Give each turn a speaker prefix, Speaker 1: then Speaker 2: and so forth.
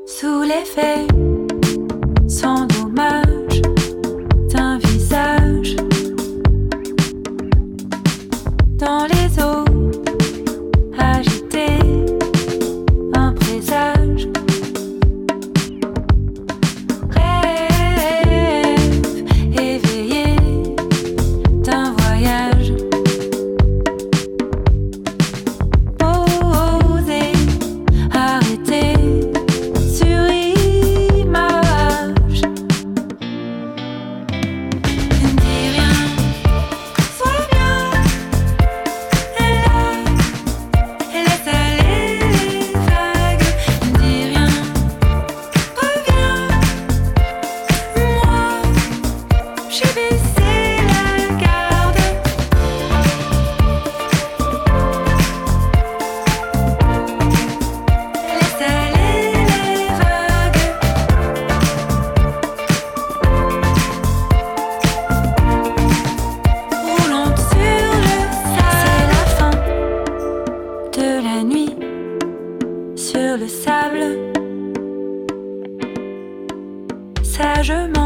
Speaker 1: Sous l'effet sans dommage d'un visage dans les eaux agitées, un présage. Rêve éveillé d'un voyage. Posé, arrêté sur image. Ne dis rien, sois bien. Elle laisse aller les vagues. Ne dis rien, reviens. Moi, j'ai baissé la garde. Laisse aller les vagues. Roulons sur le sable. C'est la fin de la nuit sur le sable. Sagement